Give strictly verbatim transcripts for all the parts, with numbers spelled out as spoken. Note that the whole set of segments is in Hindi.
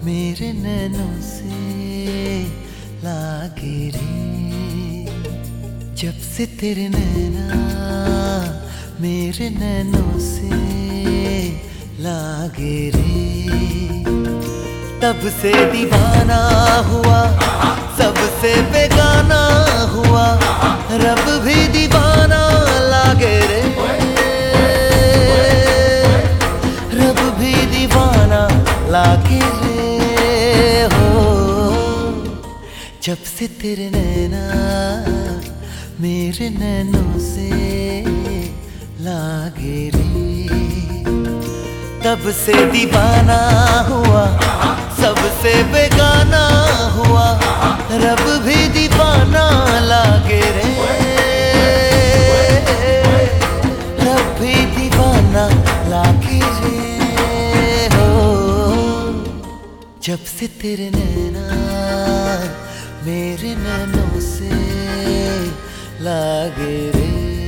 मेरे नैनों से लागे रे। जब से तेरे नैना मेरे नैनों से लागे रे, तब से दीवाना हुआ, सबसे बेगाना हुआ, रब भी दीवाना लागे रे, रब भी दीवाना लागे रे हो। जब से तेरे नैना मेरे नैनों से लागे रे, तब से दीवाना हुआ, सबसे बेगाना हुआ, रब भी दीवाना लागे रे, रब भी दीवाना लागे रे हो। जब से तेरे नैना मेरे नैनों से लागे रे।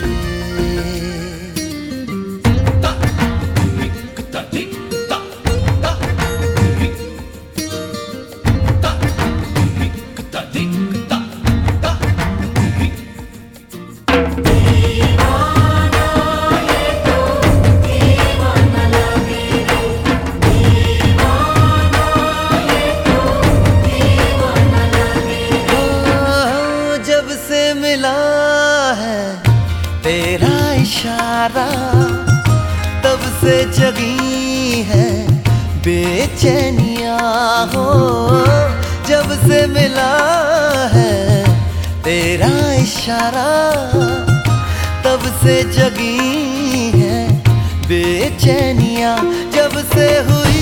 मिला है तेरा इशारा, तब से जगी है बेचैनियां हो। जब से मिला है तेरा इशारा, तब से जगी है बेचैनियां। जब से हुई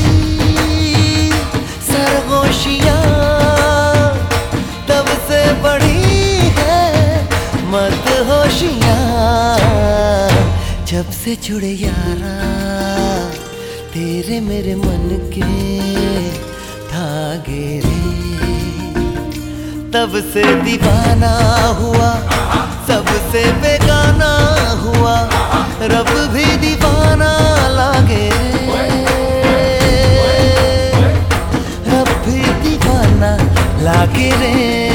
सरगोशियां, तब से बढ़ी मत होशियां। जब से जुड़े यारा तेरे मेरे मन के धागे रे, तब से दीवाना हुआ, सबसे बेगाना हुआ, रब भी दीवाना लागे रे, रब भी दीवाना लागे रे।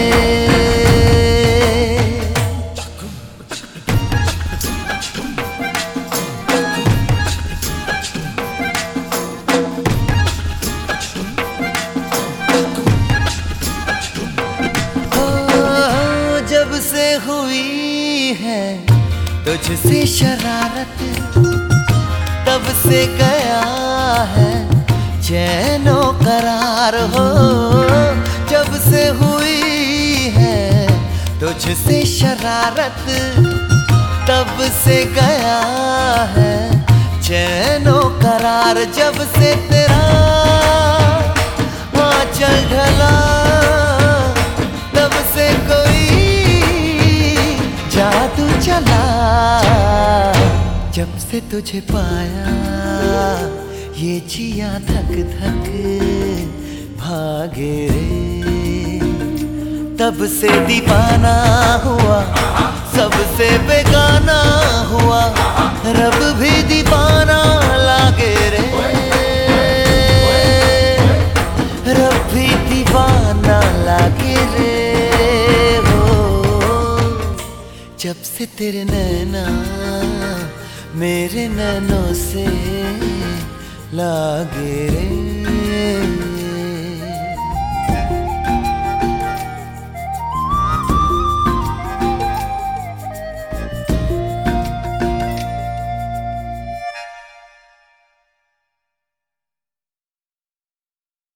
हुई है तुझसे शरारत, तब से गया है चैनो करार हो। जब से हुई है तुझसे शरारत, तब से गया है चैनो करार। जब से तेरा आंचल ढला, तब से कोई जादू चला। जब से तुझे पाया ये जिया धक धक भागे रे, तब से दीवाना हुआ, सबसे बेगाना हुआ, रब भी दीवाना लागे रे, रब भी दीवाना लागे रे हो। जब से तेरे नैना मेरे नैनों से लागे रे।